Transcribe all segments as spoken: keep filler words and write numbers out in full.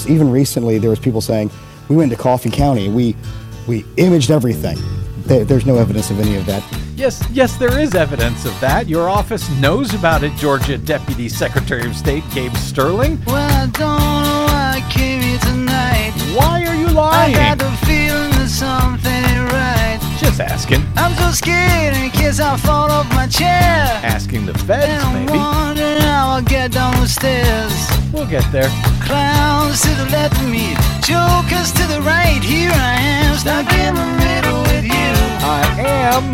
photos. Even recently, there was people saying, we went to Coffee County, we we imaged everything. There, there's no evidence of any of that. Yes, yes, there is evidence of that. Your office knows about it, Georgia Deputy Secretary of State Gabe Sterling. Well, I don't know why I came here tonight. Why are you lying? I got the feeling that something ain't right. Just asking. I'm so scared in case I fall off my chair. Asking the feds, and I'm maybe. wondering how I'll get down the stairs. We'll get there. Clowns to the left of me, jokers to the right. Here I am, stuck in the middle with you. I am.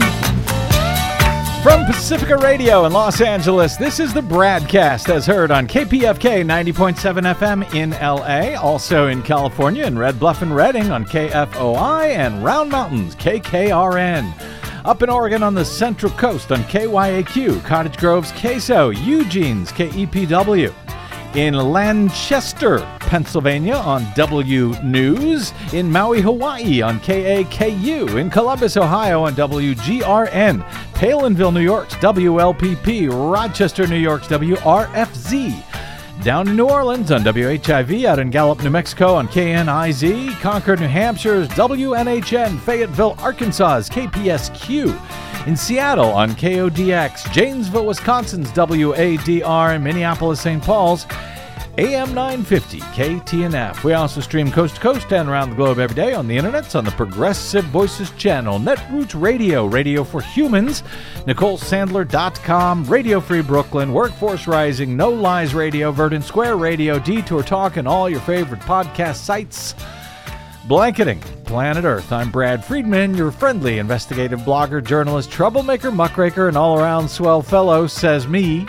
From Pacifica Radio in Los Angeles, this is the Bradcast, as heard on K P F K ninety point seven F M in L A, also in California in Red Bluff and Redding on K F O I, and Round Mountains, K K R N. Up in Oregon on the Central Coast on K Y A Q, Cottage Grove's K S O, Eugene's K E P W. In Lancaster, Pennsylvania on W News, in Maui, Hawaii on K A K U, in Columbus, Ohio on W G R N, Palinville, New York's W L P P, Rochester, New York's W R F Z, down in New Orleans on W H I V, out in Gallup, New Mexico on K N I Z, Concord, New Hampshire's W N H N, Fayetteville, Arkansas's K P S Q, in Seattle on K O D X, Janesville, Wisconsin's W A D R, and Minneapolis, Saint Paul's A M nine fifty K T N F. We also stream coast to coast and around the globe every day on the internets on the Progressive Voices channel, Netroots Radio, Radio for Humans, Nicole Sandler dot com, Radio Free Brooklyn, Workforce Rising, No Lies Radio, Verdant Square Radio, Detour Talk, and all your favorite podcast sites. Blanketing Planet Earth. I'm Brad Friedman, your friendly investigative blogger, journalist, troublemaker, muckraker, and all-around swell fellow, says me,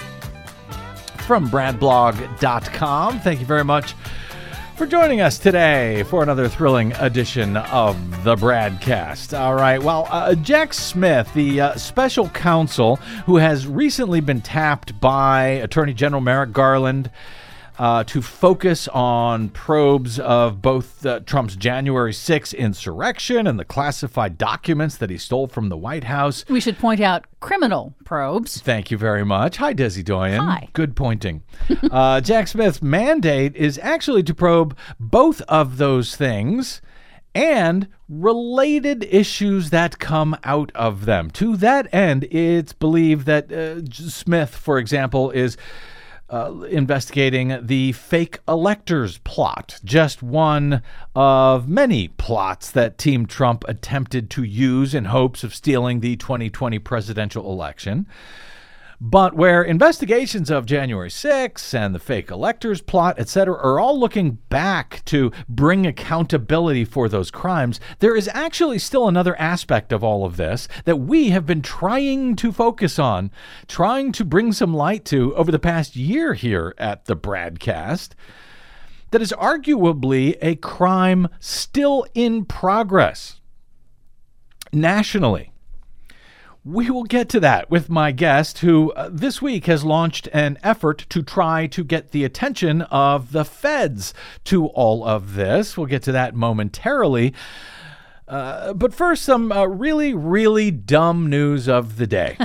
from brad blog dot com. Thank you very much for joining us today for another thrilling edition of the Bradcast. All right, well, uh, Jack Smith, the uh, special counsel who has recently been tapped by Attorney General Merrick Garland Uh, to focus on probes of both uh, Trump's January sixth insurrection and the classified documents that he stole from the White House. We should point out criminal probes. Thank you very much. Hi, Desi Doyen. Hi. Good pointing. uh, Jack Smith's mandate is actually to probe both of those things and related issues that come out of them. To that end, it's believed that uh, Smith, for example, is Uh, investigating the fake electors plot, just one of many plots that Team Trump attempted to use in hopes of stealing the twenty twenty presidential election. But where investigations of January sixth and the fake electors plot, et cetera, are all looking back to bring accountability for those crimes, there is actually still another aspect of all of this that we have been trying to focus on, trying to bring some light to over the past year here at the Bradcast, that is arguably a crime still in progress nationally. We will get to that with my guest, who uh, this week has launched an effort to try to get the attention of the feds to all of this. We'll get to that momentarily. Uh, but first, some uh, really, really dumb news of the day.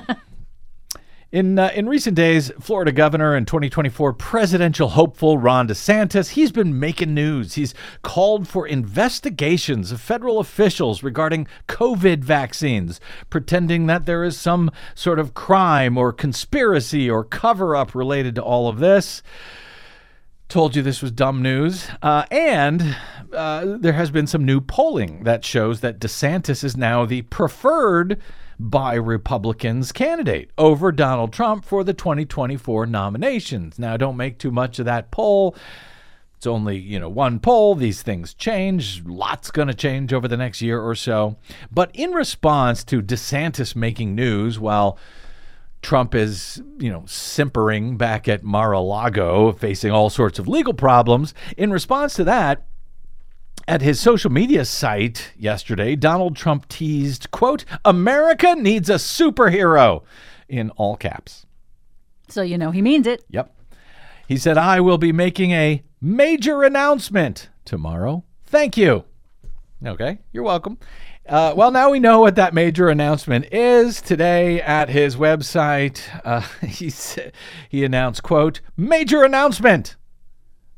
In uh, in recent days, Florida governor and twenty twenty-four presidential hopeful Ron DeSantis, he's been making news. He's called for investigations of federal officials regarding COVID vaccines, pretending that there is some sort of crime or conspiracy or cover-up related to all of this. Told you this was dumb news. Uh, and uh, there has been some new polling that shows that DeSantis is now the preferred by Republicans candidate over Donald Trump for the twenty twenty-four nominations. Now, don't make too much of that poll. It's only, you know, one poll. These things change. Lots going to change over the next year or so. But in response to DeSantis making news while Trump is, you know, simpering back at Mar-a-Lago, facing all sorts of legal problems, in response to that, at his social media site yesterday, Donald Trump teased, quote, "America needs a superhero," in all caps. So you know he means it. Yep. He said, "I will be making a major announcement tomorrow. Thank you." Okay, you're welcome. Uh, well, now we know what that major announcement is. Today at his website, uh, he, he announced, quote, "Major announcement.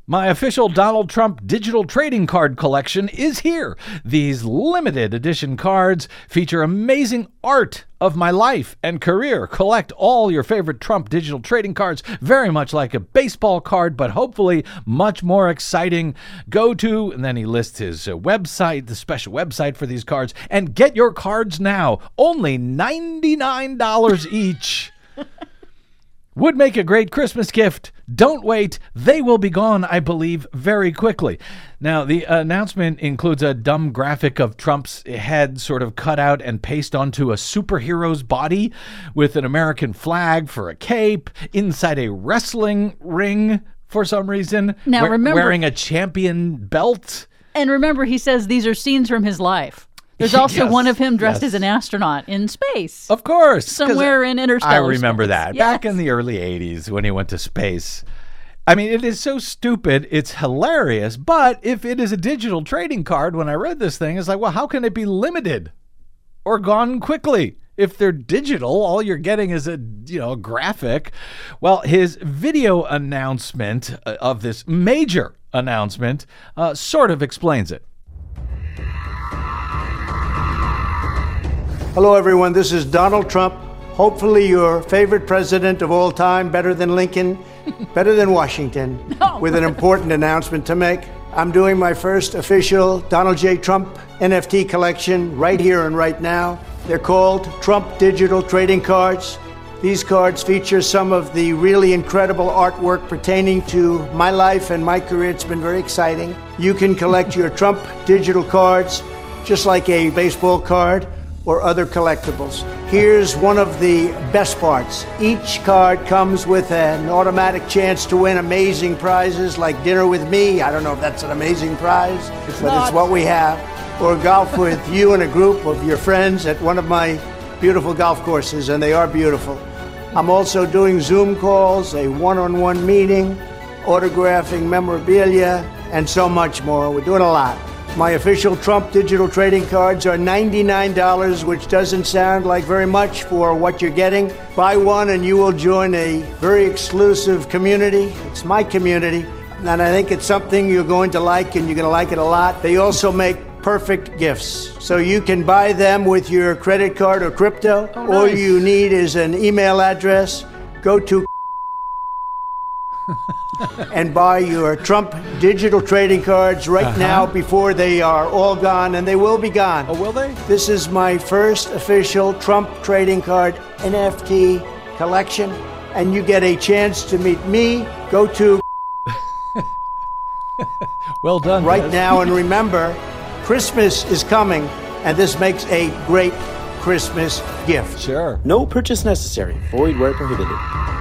My official Donald Trump digital trading card collection is here. These limited edition cards feature amazing art of my life and career. Collect all your favorite Trump digital trading cards, very much like a baseball card, but hopefully much more exciting. Go to, and then he lists his uh, website, the special website for these cards, and get your cards now. Only ninety-nine dollars each. Would make a great Christmas gift. Don't wait. They will be gone, I believe, very quickly. Now, the announcement includes a dumb graphic of Trump's head sort of cut out and pasted onto a superhero's body with an American flag for a cape inside a wrestling ring for some reason. Now, we- remember- wearing a champion belt. And remember, he says these are scenes from his life. There's also Yes, one of him dressed yes. as an astronaut in space. Of course. 'cause Somewhere in interstellar I remember space. that. Yes. Back in the early eighties when he went to space. I mean, it is so stupid. It's hilarious. But if it is a digital trading card, when I read this thing, it's like, well, how can it be limited or gone quickly? If they're digital, all you're getting is a, you know, a graphic. Well, his video announcement uh, of this major announcement uh, sort of explains it. Hello, everyone. This is Donald Trump. Hopefully, your favorite president of all time, better than Lincoln, better than Washington, No. with an important announcement to make. I'm doing my first official Donald J. Trump N F T collection right here and right now. They're called Trump Digital Trading Cards. These cards feature some of the really incredible artwork pertaining to my life and my career. It's been very exciting. You can collect your Trump digital cards just like a baseball card or other collectibles. Here's one of the best parts. Each card comes with an automatic chance to win amazing prizes like dinner with me. I don't know if that's an amazing prize, but not. it's what we have. Or golf with you and a group of your friends at one of my beautiful golf courses, and they are beautiful. I'm also doing Zoom calls, a one-on-one meeting, autographing memorabilia, and so much more. We're doing a lot. My official Trump digital trading cards are ninety-nine dollars, which doesn't sound like very much for what you're getting. Buy one and you will join a very exclusive community. It's my community, and I think it's something you're going to like, and you're going to like it a lot. They also make perfect gifts. So you can buy them with your credit card or crypto. Oh, All nice. you need is an email address. Go to and buy your Trump digital trading cards right Uh-huh. now before they are all gone, and they will be gone. Oh, will they? This is my first official Trump trading card N F T collection, and you get a chance to meet me. Go to Well done. right Des. now, and remember, Christmas is coming, and this makes a great Christmas gift. Sure. No purchase necessary. Void where prohibited.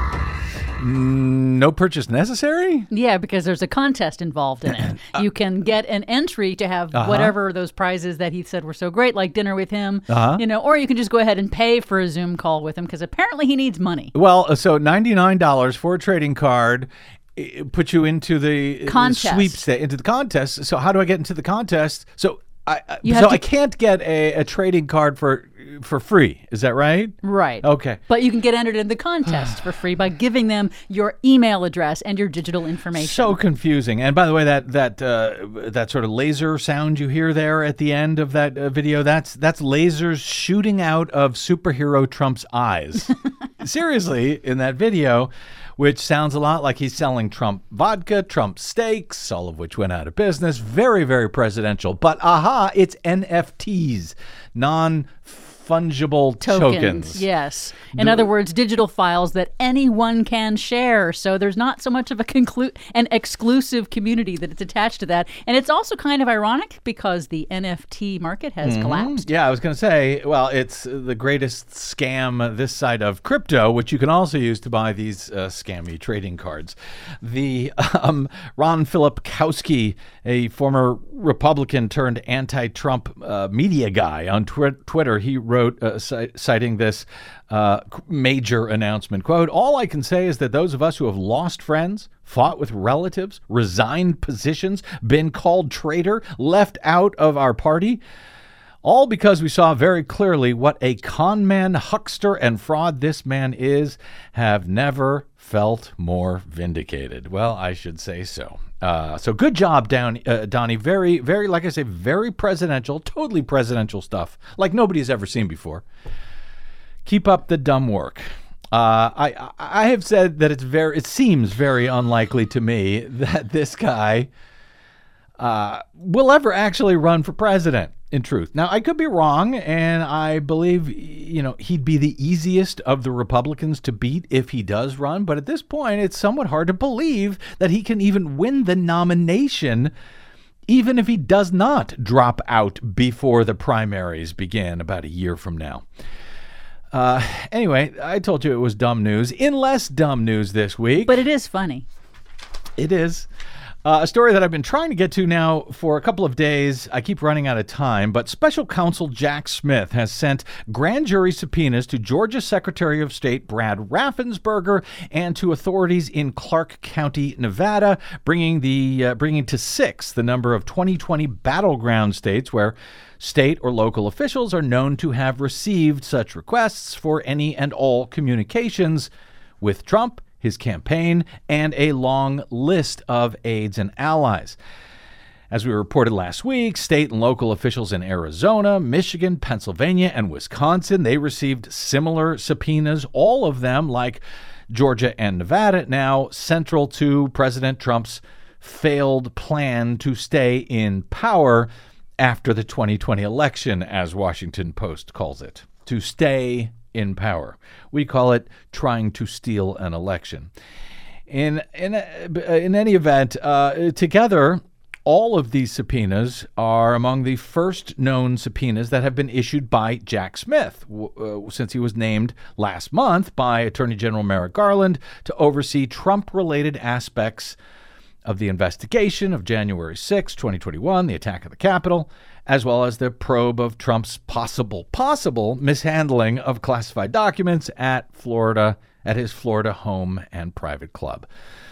No purchase necessary? Yeah, because there's a contest involved in it. You can get an entry to have Uh-huh. whatever those prizes that he said were so great, like dinner with him, Uh-huh. you know, or you can just go ahead and pay for a Zoom call with him because apparently he needs money. Well, so ninety-nine dollars for a trading card it put you into the Contest. sweepstakes, into the contest. So how do I get into the contest? So I I- You so have to- I can't get a, a trading card for for free. Is that right? Right. Okay. But you can get entered in the contest for free by giving them your email address and your digital information. So confusing. And by the way, that that uh, that sort of laser sound you hear there at the end of that uh, video, that's that's lasers shooting out of superhero Trump's eyes. Seriously, in that video, which sounds a lot like he's selling Trump vodka, Trump steaks, all of which went out of business. Very, very presidential. But aha, it's N F Ts, non-fungible tokens. Tokens, yes. In other words, digital files that anyone can share. So there's not so much of a conclu- an exclusive community that it's attached to that. And it's also kind of ironic because the N F T market has collapsed. Yeah, I was going to say, well, it's the greatest scam this side of crypto, which you can also use to buy these uh, scammy trading cards. The um, Ron Filipkowski, a former Republican turned anti-Trump uh, media guy on twi- Twitter, he wrote, uh, ci- citing this uh, major announcement, quote, "All I can say is that those of us who have lost friends, fought with relatives, resigned positions, been called traitor, left out of our party, All because we saw very clearly what a con man, huckster, and fraud this man is, have never felt more vindicated. Well, I should say so. Uh, so good job, Down, uh, Donnie. Very, very, like I say, very presidential, totally presidential stuff, like nobody's ever seen before. Keep up the dumb work. Uh, I I have said that it's very, it seems very unlikely to me that this guy uh, will ever actually run for president. In truth. Now, I could be wrong, and I believe, you know, he'd be the easiest of the Republicans to beat if he does run. But at this point, it's somewhat hard to believe that he can even win the nomination, even if he does not drop out before the primaries begin about a year from now. Uh, anyway, I told you it was dumb news. In less dumb news this week. But it is funny. It is. Uh, a story that I've been trying to get to now for a couple of days. I keep running out of time, but Special Counsel Jack Smith has sent grand jury subpoenas to Georgia Secretary of State Brad Raffensperger and to authorities in Clark County, Nevada, bringing the uh, bringing to six the number of twenty twenty battleground states where state or local officials are known to have received such requests for any and all communications with Trump, his campaign, and a long list of aides and allies. As we reported last week, state and local officials in Arizona, Michigan, Pennsylvania, and Wisconsin, they received similar subpoenas, all of them, like Georgia and Nevada, now central to President Trump's failed plan to stay in power after the twenty twenty election, as Washington Post calls it, to stay in power. We call it trying to steal an election. In in in any event, uh, together, all of these subpoenas are among the first known subpoenas that have been issued by Jack Smith, uh, since he was named last month by Attorney General Merrick Garland to oversee Trump-related aspects of the investigation of January sixth, twenty twenty-one, the attack of the Capitol, as well as the probe of Trump's possible, possible mishandling of classified documents at Florida, at his Florida home and private club.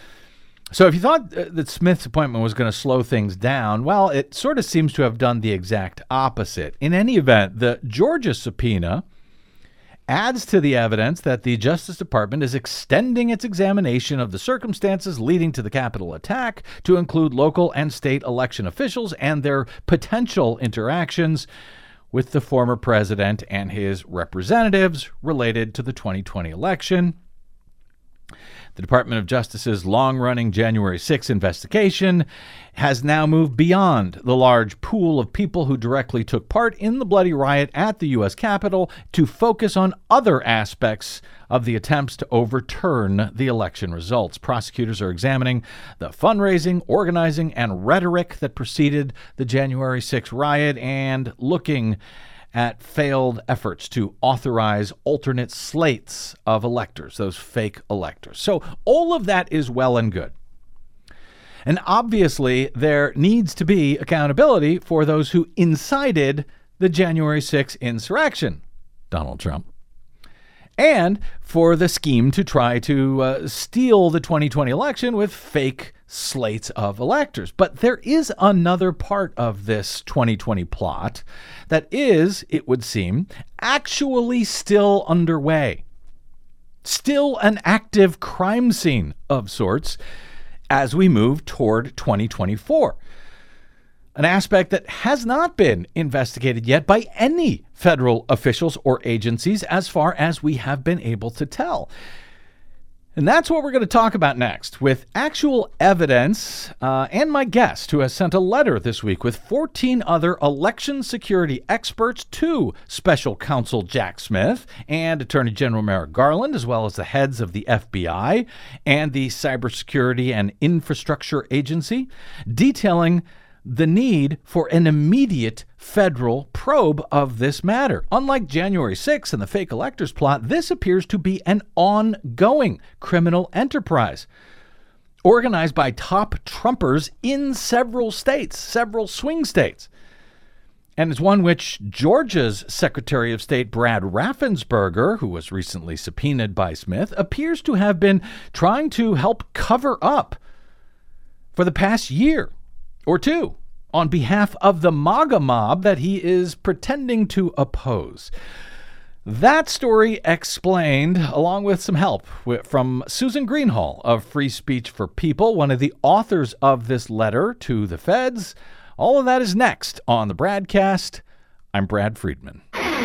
So if you thought that Smith's appointment was going to slow things down, well, it sort of seems to have done the exact opposite. In any event, the Georgia subpoena adds to the evidence that the Justice Department is extending its examination of the circumstances leading to the Capitol attack to include local and state election officials and their potential interactions with the former president and his representatives related to the twenty twenty election. The Department of Justice's long-running January sixth investigation has now moved beyond the large pool of people who directly took part in the bloody riot at the U S Capitol to focus on other aspects of the attempts to overturn the election results. Prosecutors are examining the fundraising, organizing, and rhetoric that preceded the January sixth riot and looking at failed efforts to authorize alternate slates of electors, those fake electors. So all of that is well and good. And obviously, there needs to be accountability for those who incited the January sixth insurrection, Donald Trump, and for the scheme to try to uh, steal the twenty twenty election with fake slates of electors. But there is another part of this twenty twenty plot that is, it would seem, actually still underway. Still an active crime scene of sorts as we move toward twenty twenty-four. An aspect that has not been investigated yet by any federal officials or agencies as far as we have been able to tell. And that's what we're going to talk about next, with actual evidence uh, and my guest, who has sent a letter this week with fourteen other election security experts to Special Counsel Jack Smith and Attorney General Merrick Garland, as well as the heads of the F B I and the Cybersecurity and Infrastructure Agency, detailing the need for an immediate federal probe of this matter. Unlike January sixth and the fake electors plot, this appears to be an ongoing criminal enterprise organized by top Trumpers in several states, several swing states. And it's one which Georgia's Secretary of State Brad Raffensperger, who was recently subpoenaed by Smith, appears to have been trying to help cover up for the past year or two. on behalf of the MAGA mob that he is pretending to oppose. That story explained, along with some help from Susan Greenhalgh of Free Speech for People, one of the authors of this letter to the feds. All of that is next on the Bradcast. I'm Brad Friedman.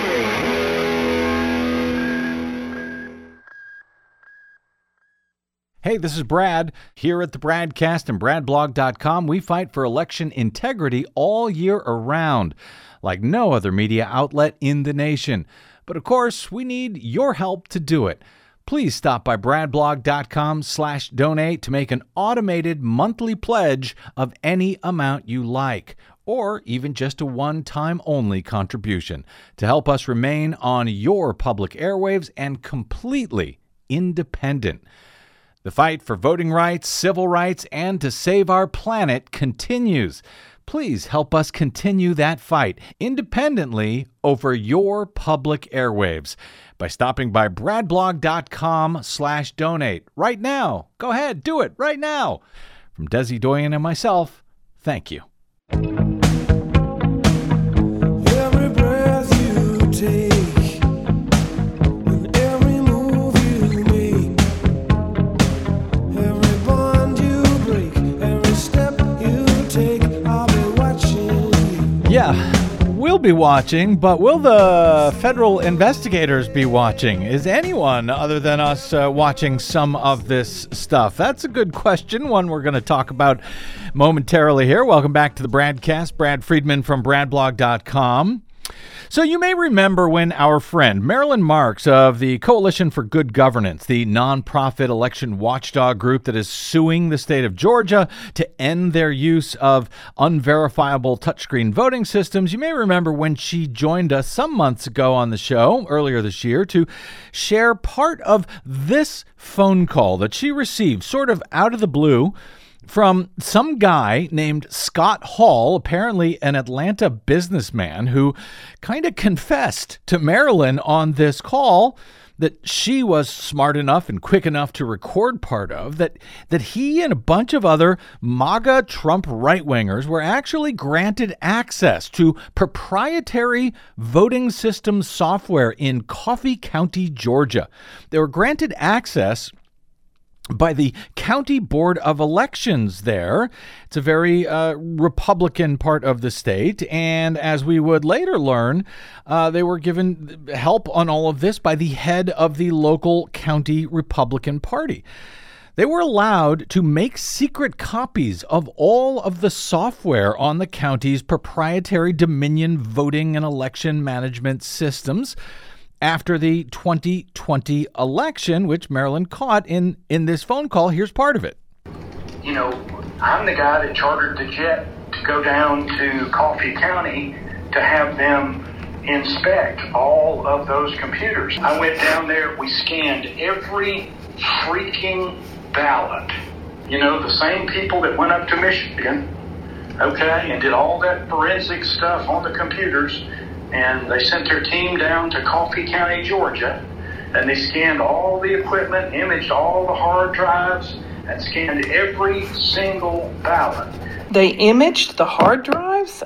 Hey, this is Brad. Here at the Bradcast and brad blog dot com, we fight for election integrity all year around, like no other media outlet in the nation. But of course, we need your help to do it. Please stop by brad blog dot com slash donate to make an automated monthly pledge of any amount you like, or even just a one-time only contribution to help us remain on your public airwaves and completely independent. The fight for voting rights, civil rights, and to save our planet continues. Please help us continue that fight independently over your public airwaves by stopping by brad blog dot com slash donate right now. Go ahead, do it right now. From Desi Doyen and myself, thank you. Every breath you take, Yeah, we'll be watching, but will the federal investigators be watching? Is anyone other than us uh, watching some of this stuff? That's a good question, one we're going to talk about momentarily here. Welcome back to the Bradcast. Brad Friedman from brad blog dot com. So you may remember when our friend Marilyn Marks of the Coalition for Good Governance, the nonprofit election watchdog group that is suing the state of Georgia to end their use of unverifiable touchscreen voting systems, you may remember when she joined us some months ago on the show earlier this year to share part of this phone call that she received sort of out of the blue from some guy named Scott Hall, apparently an Atlanta businessman who kind of confessed to Marilyn on this call that she was smart enough and quick enough to record part of, that that he and a bunch of other MAGA Trump right-wingers were actually granted access to proprietary voting system software in Coffee County, Georgia. They were granted access by the County Board of Elections there. It's a very uh, Republican part of the state. And as we would later learn, uh, they were given help on all of this by the head of the local county Republican Party. They were allowed to make secret copies of all of the software on the county's proprietary Dominion voting and election management systems after the twenty twenty election, which Marilyn caught in, in this phone call. Here's part of it. You know, I'm the guy that chartered the jet to go down to Coffee County to have them inspect all of those computers. I went down there, we scanned every freaking ballot. You know, the same people that went up to Michigan, okay, and did all that forensic stuff on the computers. And they sent their team down to Coffee County, Georgia, and they scanned all the equipment, imaged all the hard drives, and scanned every single ballot. They imaged the hard drives?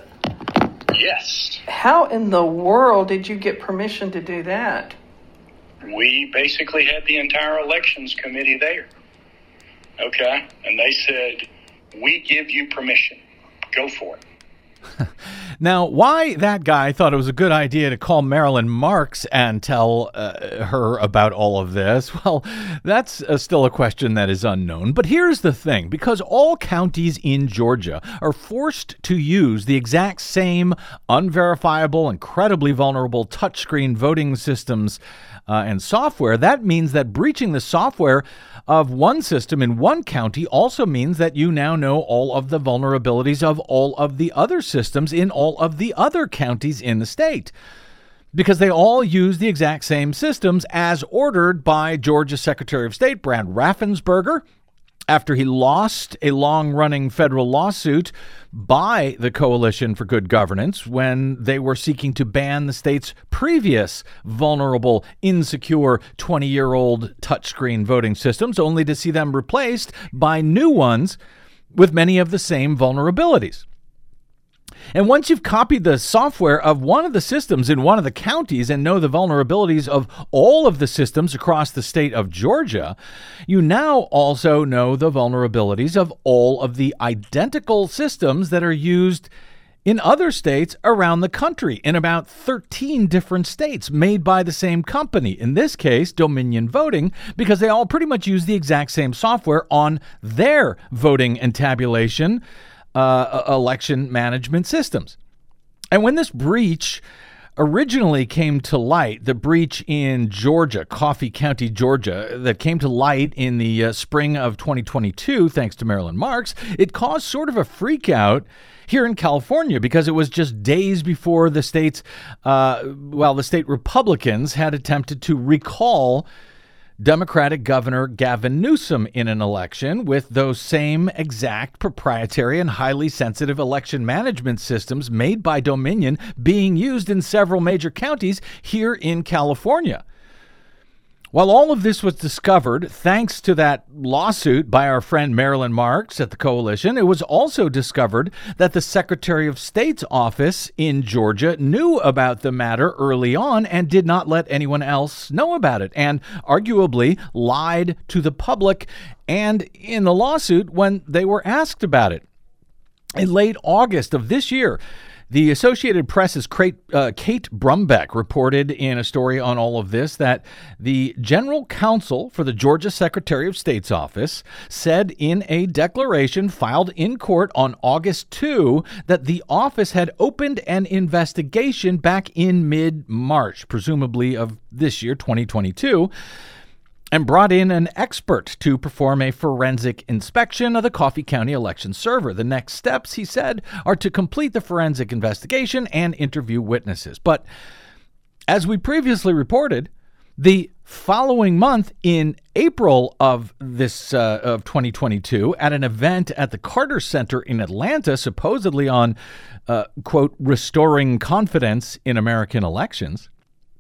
Yes. How in the world did you get permission to do that? We basically had the entire elections committee there. Okay? And they said, we give you permission. Go for it. Now, why that guy thought it was a good idea to call Marilyn Marks and tell uh, her about all of this, well, that's uh, still a question that is unknown. But here's the thing. Because all counties in Georgia are forced to use the exact same unverifiable, incredibly vulnerable touchscreen voting systems uh, and software, that means that breaching the software of one system in one county also means that you now know all of the vulnerabilities of all of the other systems in all of the other counties in the state, because they all use the exact same systems as ordered by Georgia Secretary of State Brad Raffensperger after he lost a long-running federal lawsuit by the Coalition for Good Governance when they were seeking to ban the state's previous vulnerable, insecure twenty-year-old touchscreen voting systems, only to see them replaced by new ones with many of the same vulnerabilities. And once you've copied the software of one of the systems in one of the counties and know the vulnerabilities of all of the systems across the state of Georgia, you now also know the vulnerabilities of all of the identical systems that are used in other states around the country, in about thirteen different states made by the same company, in this case, Dominion Voting, because they all pretty much use the exact same software on their voting and tabulation uh, election management systems. And when this breach originally came to light, the breach in Georgia, Coffee County, Georgia, that came to light in the uh, spring of twenty twenty-two, thanks to Marilyn Marks, it caused sort of a freak out here in California because it was just days before the state's, uh, well, the state Republicans had attempted to recall Democratic Governor Gavin Newsom in an election with those same exact proprietary and highly sensitive election management systems made by Dominion being used in several major counties here in California. While all of this was discovered thanks to that lawsuit by our friend Marilyn Marks at the Coalition, it was also discovered that the Secretary of State's office in Georgia knew about the matter early on and did not let anyone else know about it, and arguably lied to the public and in the lawsuit when they were asked about it. In late August of this year, the Associated Press's Kate, uh, Kate Brumbeck reported in a story on all of this that the general counsel for the Georgia Secretary of State's office said in a declaration filed in court on August second that the office had opened an investigation back in mid-March, presumably of this year, twenty twenty-two, and brought in an expert to perform a forensic inspection of the Coffee County election server. The next steps, he said, are to complete the forensic investigation and interview witnesses. But as we previously reported, the following month, in April of this uh, of twenty twenty-two, at an event at the Carter Center in Atlanta, supposedly on, uh, quote, restoring confidence in American elections,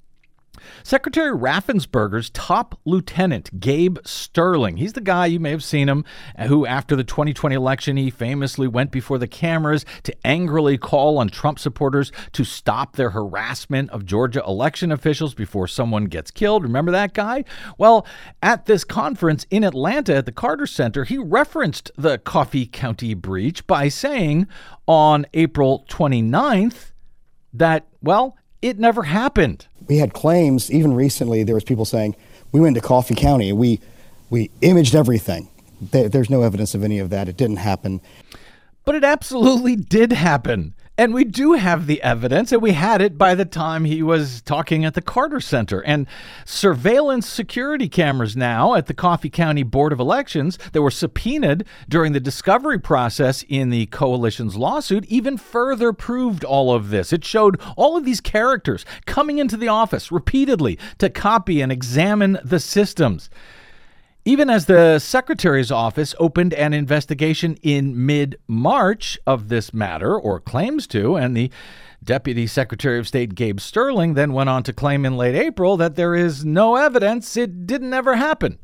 Secretary Raffensperger's top lieutenant, Gabe Sterling, he's the guy, you may have seen him, who after the twenty twenty election, he famously went before the cameras to angrily call on Trump supporters to stop their harassment of Georgia election officials before someone gets killed. Remember that guy? Well, at this conference in Atlanta at the Carter Center, he referenced the Coffee County breach by saying on April twenty-ninth that, well, it never happened. We had claims, even recently, there was people saying, we went to Coffee County, we we imaged everything. There, there's no evidence of any of that. It didn't happen. But it absolutely did happen. And we do have the evidence, and we had it by the time he was talking at the Carter Center. And surveillance security cameras now at the Coffee County Board of Elections that were subpoenaed during the discovery process in the coalition's lawsuit even further proved all of this. It showed all of these characters coming into the office repeatedly to copy and examine the systems. Even as the Secretary's office opened an investigation in mid-March of this matter, or claims to, and the Deputy Secretary of State Gabe Sterling then went on to claim in late April that there is no evidence it didn't ever happen.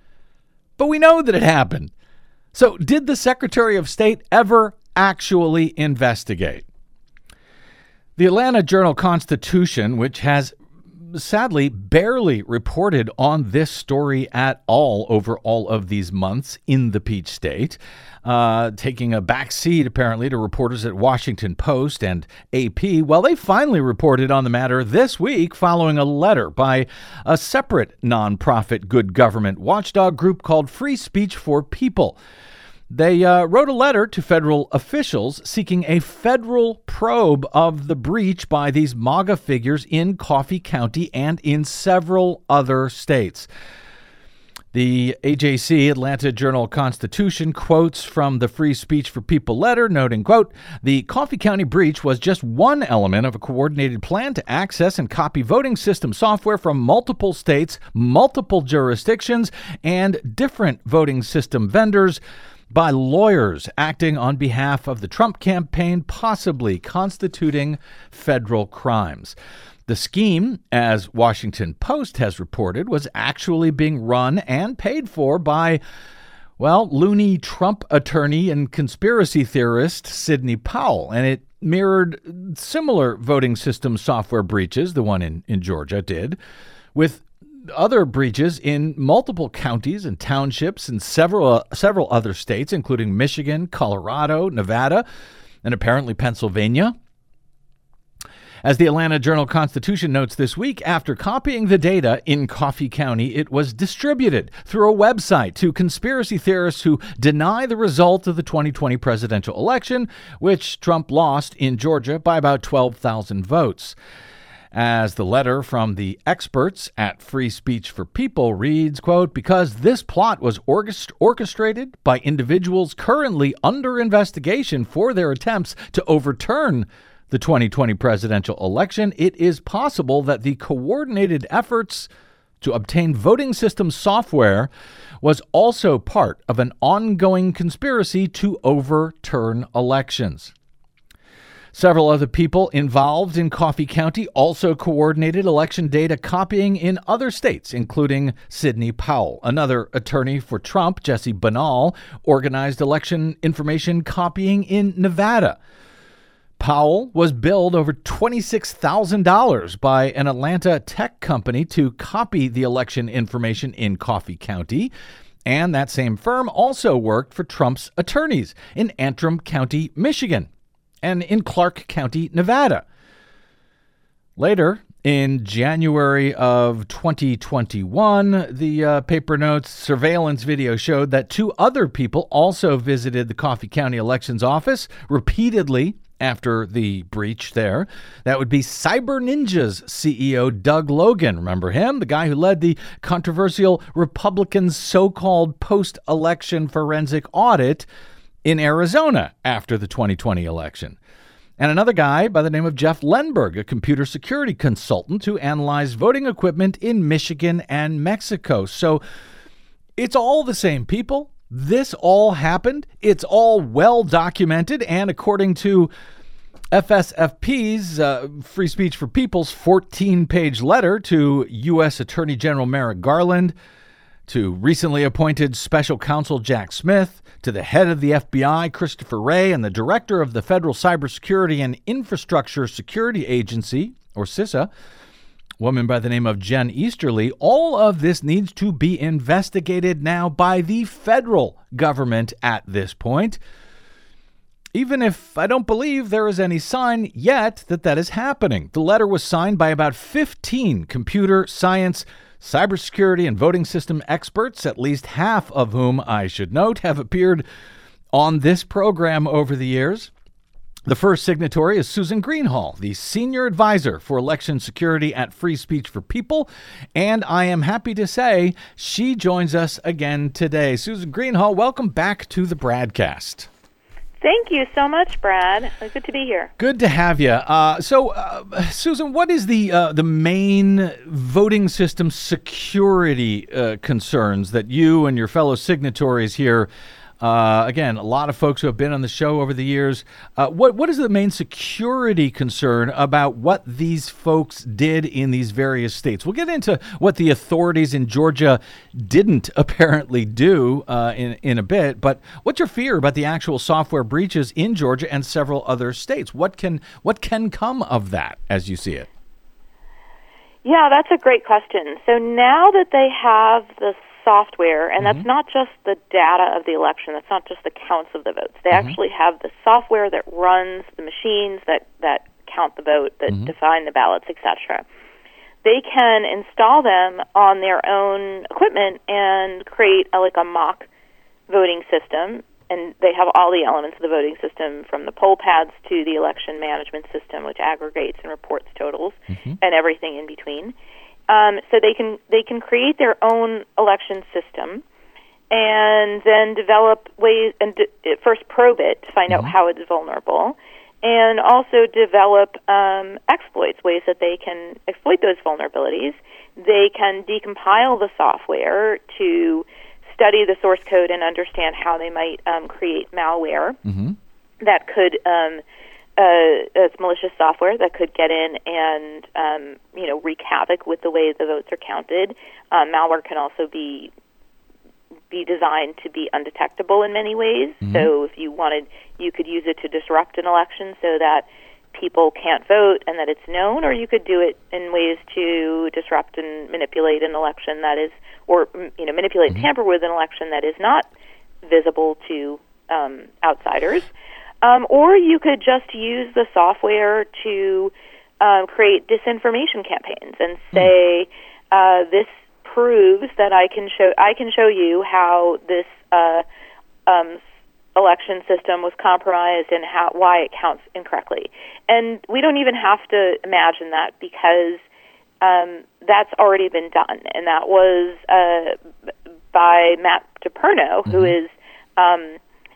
But we know that it happened. So did the Secretary of State ever actually investigate? The Atlanta Journal-Constitution, which has sadly barely reported on this story at all over all of these months in the Peach State, uh, taking a back seat apparently to reporters at Washington Post and A P. Well, they finally reported on the matter this week following a letter by a separate nonprofit good government watchdog group called Free Speech for People. They uh, wrote a letter to federal officials seeking a federal probe of the breach by these MAGA figures in Coffee County and in several other states. The A J C, Atlanta Journal-Constitution, quotes from the Free Speech for People letter, noting, quote, the Coffee County breach was just one element of a coordinated plan to access and copy voting system software from multiple states, multiple jurisdictions, and different voting system vendors by lawyers acting on behalf of the Trump campaign, possibly constituting federal crimes. The scheme, as Washington Post has reported, was actually being run and paid for by, well, loony Trump attorney and conspiracy theorist Sidney Powell. And it mirrored similar voting system software breaches, the one in, in Georgia did, with other breaches in multiple counties and townships in several uh, several other states, including Michigan, Colorado, Nevada, and apparently Pennsylvania. As the Atlanta Journal-Constitution notes this week, after copying the data in Coffee County, it was distributed through a website to conspiracy theorists who deny the result of the twenty twenty presidential election, which Trump lost in Georgia by about twelve thousand votes. As the letter from the experts at Free Speech for People reads, quote, because this plot was orchest- orchestrated by individuals currently under investigation for their attempts to overturn the twenty twenty presidential election, it is possible that the coordinated efforts to obtain voting system software was also part of an ongoing conspiracy to overturn elections. Several other people involved in Coffee County also coordinated election data copying in other states, including Sidney Powell. Another attorney for Trump, Jesse Banal, organized election information copying in Nevada. Powell was billed over twenty-six thousand dollars by an Atlanta tech company to copy the election information in Coffee County, and that same firm also worked for Trump's attorneys in Antrim County, Michigan, and in Clark County, Nevada. Later, in January of twenty twenty-one, the uh, paper notes surveillance video showed that two other people also visited the Coffee County Elections Office repeatedly after the breach there. That would be Cyber Ninja's C E O, Doug Logan. Remember him? The guy who led the controversial Republican so-called post-election forensic audit in Arizona after the twenty twenty election. And another guy by the name of Jeff Lenberg, a computer security consultant who analyzed voting equipment in Michigan and Mexico. So it's all the same people. This all happened. It's all well documented. And according to F S F P's uh, Free Speech for People's fourteen-page letter to U S Attorney General Merrick Garland, to recently appointed Special Counsel Jack Smith, to the head of the F B I, Christopher Wray, and the director of the Federal Cybersecurity and Infrastructure Security Agency, or CISA, a woman by the name of Jen Easterly, all of this needs to be investigated now by the federal government at this point, even if I don't believe there is any sign yet that that is happening. The letter was signed by about fifteen computer science, cybersecurity, and voting system experts, at least half of whom, I should note, have appeared on this program over the years. The first signatory is Susan Greenhalgh, the senior advisor for election security at Free Speech for People, and I am happy to say she joins us again today. Susan Greenhalgh, welcome back to the Bradcast. Thank you so much, Brad. Good to be here. Good to have you. Uh, so, uh, Susan, what is the uh, the main voting system security uh, concerns that you and your fellow signatories here, uh, again, a lot of folks who have been on the show over the years, uh, what what is the main security concern about what these folks did in these various states? We'll get into what the authorities in Georgia didn't apparently do uh, in, in a bit, but what's your fear about the actual software breaches in Georgia and several other states? What can what can come of that as you see it? Yeah, that's a great question. So now that they have the software, and Mm-hmm. that's not just the data of the election, that's not just the counts of the votes. They Mm-hmm. actually have the software that runs the machines that, that count the vote, that Mm-hmm. define the ballots, et cetera. They can install them on their own equipment and create a, like a mock voting system, and they have all the elements of the voting system, from the poll pads to the election management system, which aggregates and reports totals, Mm-hmm. and everything in between. Um, so they can they can create their own election system, and then develop ways and d- first probe it to find Mm-hmm. out how it's vulnerable, and also develop um, exploits, ways that they can exploit those vulnerabilities. They can decompile the software to study the source code and understand how they might um, create malware Mm-hmm. that could, um, uh, it's malicious software that could get in and, um, you know, wreak havoc with the way the votes are counted. Um, malware can also be be designed to be undetectable in many ways. Mhm. So if you wanted, you could use it to disrupt an election so that people can't vote and that it's known, or you could do it in ways to disrupt and manipulate an election that is, or you know, manipulate and tamper with an election that is not visible to um, outsiders. Um, or you could just use the software to um, create disinformation campaigns and say, uh, this proves that I can show I can show you how this uh, um, election system was compromised and how why it counts incorrectly. And we don't even have to imagine that, because um, that's already been done, and that was uh, by Matt DePerno, who is um,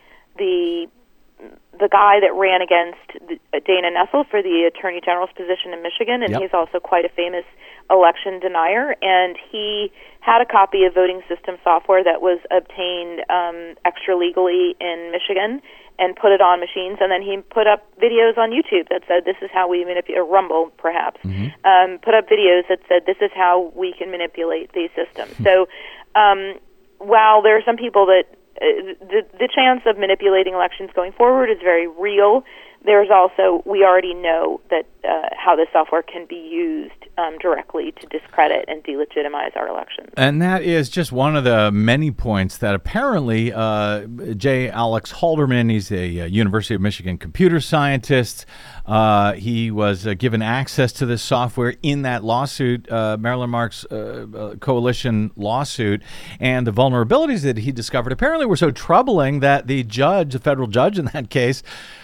the the guy that ran against Dana Nessel for the Attorney General's position in Michigan, and Yep. he's also quite a famous election denier, and he had a copy of voting system software that was obtained um, extra legally in Michigan and put it on machines, and then he put up videos on YouTube that said this is how we manipulate, or Rumble perhaps, um, put up videos that said this is how we can manipulate these systems. So um, while there are some people that uh, the, the chance of manipulating elections going forward is very real, there's also, we already know that uh, how this software can be used um, directly to discredit and delegitimize our elections. And that is just one of the many points that apparently uh, J. Alex Halderman, he's a uh, University of Michigan computer scientist. Uh, he was uh, given access to this software in that lawsuit, uh, Marilyn Marks uh, uh, Coalition lawsuit. And the vulnerabilities that he discovered apparently were so troubling that the judge, the federal judge in that case,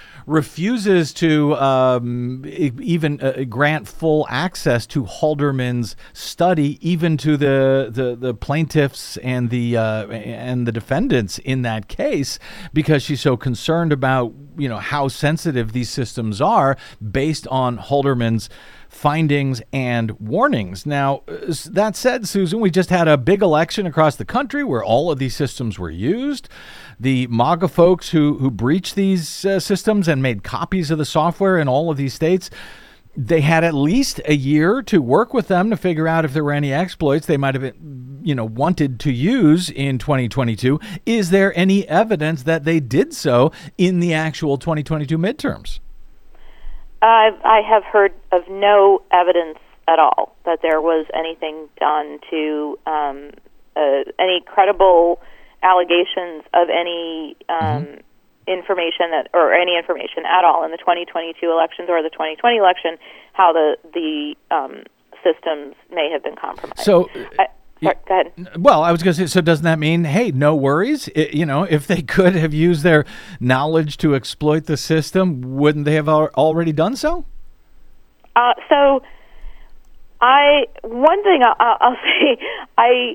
refuses to um, e- even uh, grant full access to Halderman's study, even to the, the, the plaintiffs and the uh, and the defendants in that case, because she's so concerned about, you know, how sensitive these systems are based on Halderman's findings and warnings. Now, that said, Susan, we just had a big election across the country where all of these systems were used. The MAGA folks who, who breached these uh, systems and made copies of the software in all of these states, they had at least a year to work with them to figure out if there were any exploits they might have been, you know, wanted to use in twenty twenty-two. Is there any evidence that they did so in the actual twenty twenty-two midterms? Uh, I have heard of no evidence at all that there was anything done to um, uh, any credible allegations of any um, mm-hmm. information that, or any information at all in the twenty twenty-two elections or the twenty twenty election, how the the um, systems may have been compromised. So. I, Sorry, go ahead. Well, I was going to say, so doesn't that mean, hey, no worries? It, you know, if they could have used their knowledge to exploit the system, wouldn't they have al- already done so? Uh, so, I one thing I'll, I'll say, I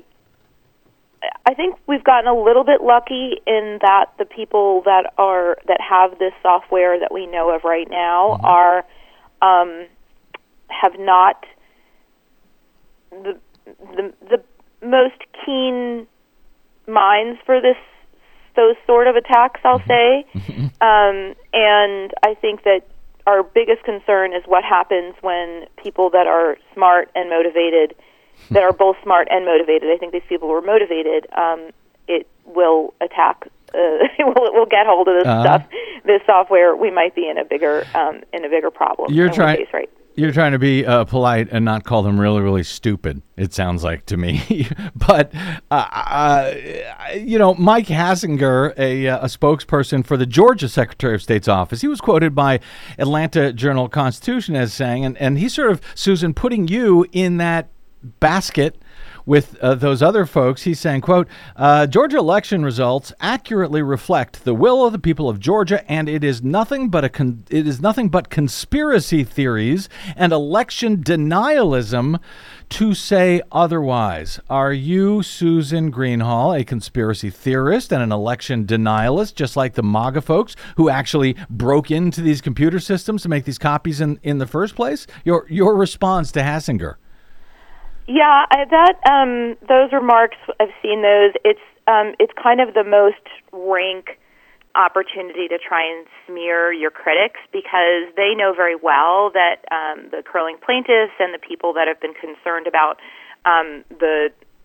I think we've gotten a little bit lucky in that the people that are that have this software that we know of right now mm-hmm. are um, have not the the the most keen minds for this those sort of attacks, I'll say. Um, and I think that our biggest concern is what happens when people that are smart and motivated, that are both smart and motivated, I think these people were motivated, um, it will attack, uh, it, will, it will get hold of this uh, stuff, this software. We might be in a bigger um, in a bigger problem. You're trying. Right. You're trying to be uh, polite and not call them really, really stupid, it sounds like to me. But, uh, uh, you know, Mike Hassinger, a, a spokesperson for the Georgia Secretary of State's office, he was quoted by Atlanta Journal-Constitution as saying, and, and he's sort of, Susan, putting you in that basket with uh, those other folks. He's saying, quote, uh, Georgia election results accurately reflect the will of the people of Georgia, and it is nothing but a con- it is nothing but conspiracy theories and election denialism to say otherwise. Are you, Susan Greenhalgh, a conspiracy theorist and an election denialist, just like the MAGA folks who actually broke into these computer systems to make these copies in, in the first place? Your your response to Hassinger. Yeah, I, that um, those remarks, I've seen those. It's um, it's kind of the most rank opportunity to try and smear your critics, because they know very well that um, the curling plaintiffs and the people that have been concerned about um, the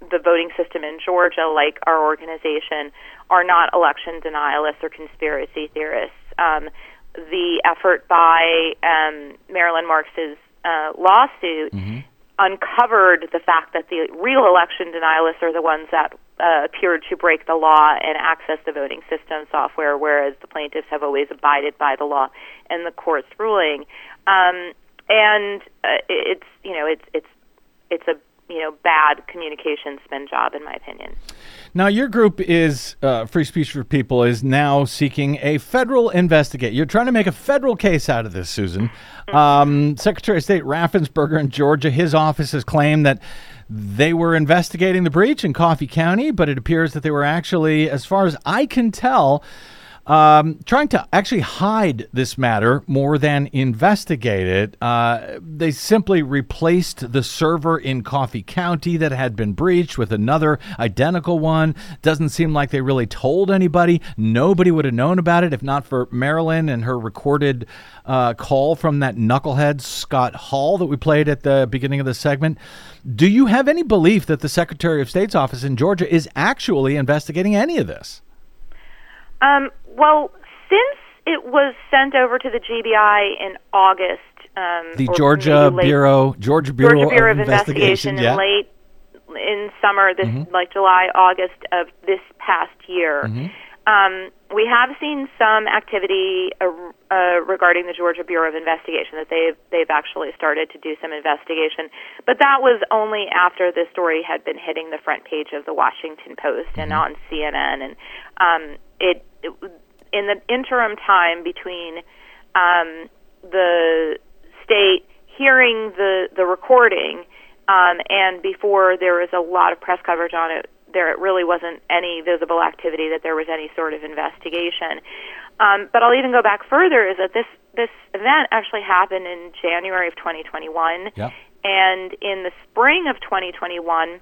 the voting system in Georgia, like our organization, are not election denialists or conspiracy theorists. Um, the effort by um, Marilyn Marks's uh, lawsuit mm-hmm. uncovered the fact that the real election denialists are the ones that uh, appeared to break the law and access the voting system software, whereas the plaintiffs have always abided by the law and the court's ruling. Um, and uh, it's you know it's it's it's a you know bad communication spin job, in my opinion. Now, your group is uh, Free Speech for People is now seeking a federal investigate. You're trying to make a federal case out of this, Susan. Um, Secretary of State Raffensperger in Georgia, his office has claimed that they were investigating the breach in Coffee County, but it appears that they were actually, as far as I can tell, Um, trying to actually hide this matter more than investigate it. Uh, they simply replaced the server in Coffee County that had been breached with another identical one. Doesn't seem like they really told anybody. Nobody would have known about it if not for Marilyn and her recorded uh, call from that knucklehead, Scott Hall, that we played at the beginning of the segment. Do you have any belief that the Secretary of State's office in Georgia is actually investigating any of this? Um, well, since it was sent over to the G B I in August, um, the Georgia late, Bureau, Georgia Bureau, Georgia Bureau of, of Investigation, Investigation yeah. in late in summer, this mm-hmm. like July, August of this past year, mm-hmm. um, we have seen some activity uh, uh, regarding the Georgia Bureau of Investigation, that they've they've actually started to do some investigation, but that was only after the story had been hitting the front page of the Washington Post mm-hmm. and on C N N, and um, it. It, in the interim time between um, the state hearing the, the recording um, and before there was a lot of press coverage on it, there really wasn't any visible activity that there was any sort of investigation. Um, but I'll even go back further, is that this, this event actually happened in January of twenty twenty-one. Yep. And in the spring of twenty twenty-one,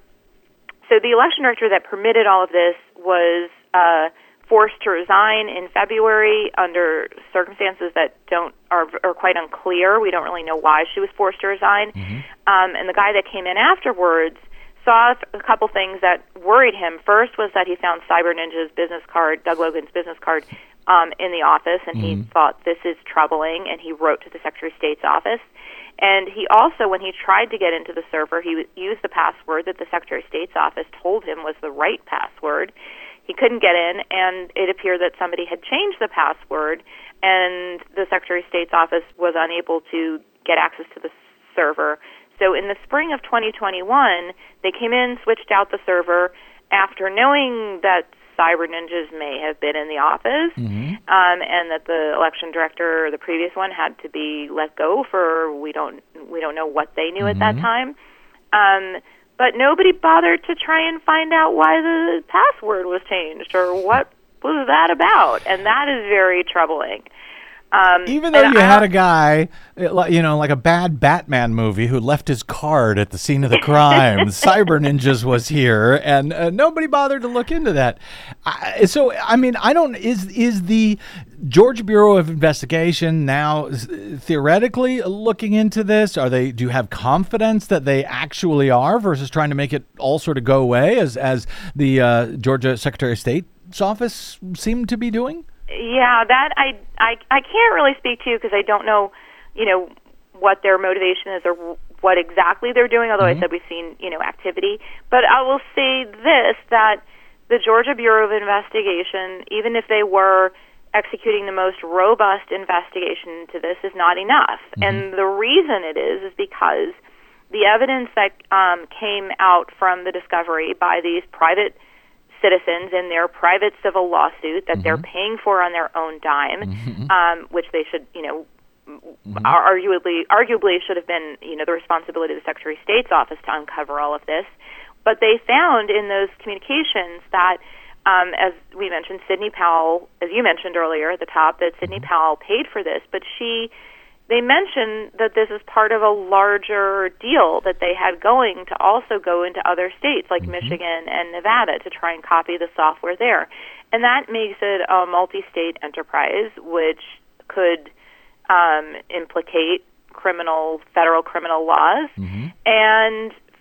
so the election director that permitted all of this was uh, forced to resign in February under circumstances that don't are, are quite unclear. We don't really know why she was forced to resign. Mm-hmm. Um, and the guy that came in afterwards saw a couple things that worried him. First was that he found Cyber Ninja's business card, Doug Logan's business card, um, in the office, and mm-hmm. he thought this is troubling, and he wrote to the Secretary of State's office. And he also, when he tried to get into the server, he used the password that the Secretary of State's office told him was the right password. He couldn't get in, and it appeared that somebody had changed the password, and the Secretary of State's office was unable to get access to the server. So in the spring of twenty twenty-one, they came in, switched out the server, after knowing that Cyber Ninjas may have been in the office, mm-hmm. um, and that the election director, the previous one, had to be let go for we don't we don't know what they knew mm-hmm. at that time. Um, But nobody bothered to try and find out why the password was changed or what was that about, and that is very troubling. Um, Even though you I, had a guy, you know, like a bad Batman movie who left his card at the scene of the crime, Cyber Ninjas was here, and uh, nobody bothered to look into that. I, so, I mean, I don't, is is the Georgia Bureau of Investigation now theoretically looking into this? Are they, do you have confidence that they actually are versus trying to make it all sort of go away as, as the uh, Georgia Secretary of State's office seemed to be doing? Yeah, that I, I, I can't really speak to because I don't know, you know, what their motivation is or what exactly they're doing, although mm-hmm. I said we've seen, you know, activity. But I will say this, that the Georgia Bureau of Investigation, even if they were executing the most robust investigation into this, is not enough. Mm-hmm. And the reason it is is because the evidence that um, came out from the discovery by these private citizens in their private civil lawsuit that mm-hmm. they're paying for on their own dime, mm-hmm. um, which they should, you know, mm-hmm. arguably arguably should have been, you know, the responsibility of the Secretary of State's office to uncover all of this. But they found in those communications that, um, as we mentioned, Sidney Powell, as you mentioned earlier at the top, that Sidney mm-hmm. Powell paid for this, but she. They mentioned that this is part of a larger deal that they had going to also go into other states like mm-hmm. Michigan and Nevada to try and copy the software there. And that makes it a multi-state enterprise, which could um, implicate criminal, federal criminal laws. Mm-hmm. And